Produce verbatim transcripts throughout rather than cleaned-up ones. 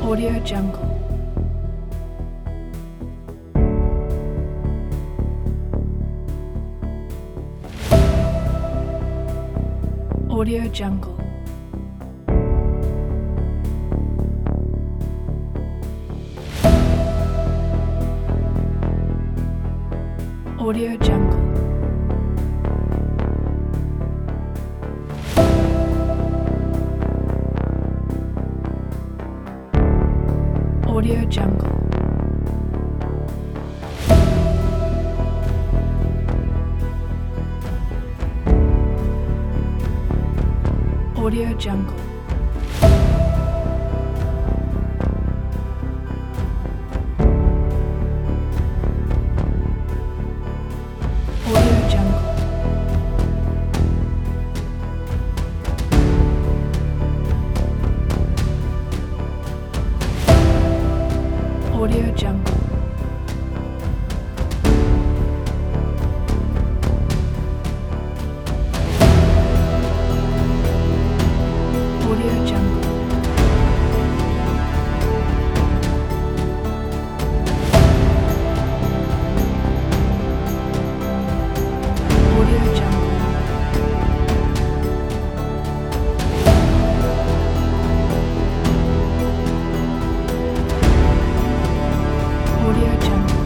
Audio Jungle. Audio Jungle. Audio Jungle. Audio Jungle. Audio Jungle. Audio Jungle. Audio Jungle. Audio Jungle. Audio Jungle. Audio Jungle.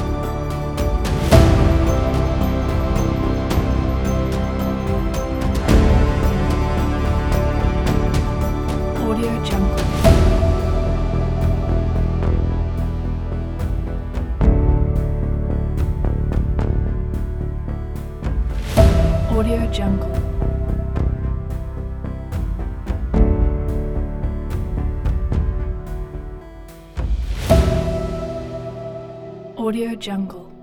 Audio Jungle. Audio Jungle. Audio Jungle.